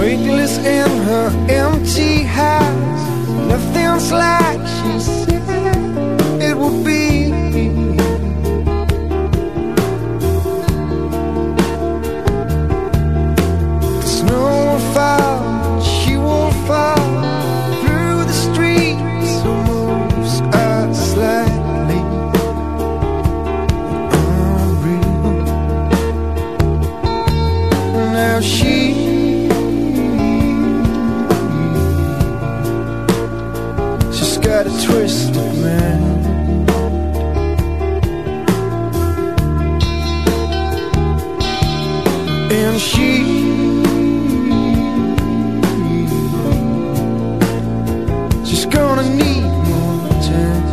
weightless in her empty house. Nothing's like she said it would be. The snow will fall, she will fall through the streets, so moves are slightly unreal. Now she's got a twisted man. And she's gonna need more time.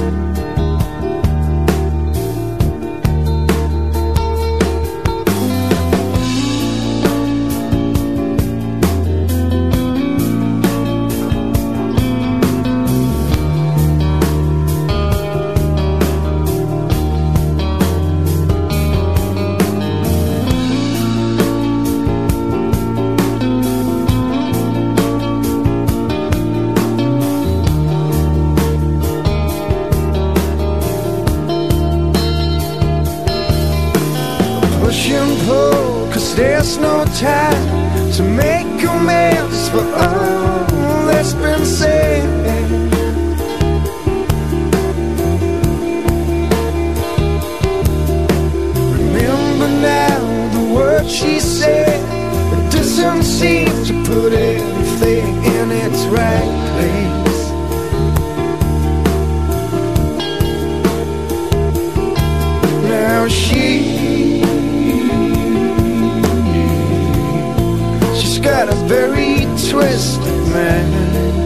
Push and pull, 'cause there's no time to make amends for all that's been said. Remember now the words she said. It doesn't seem to put everything in its right place. Now she's got a very twisted man.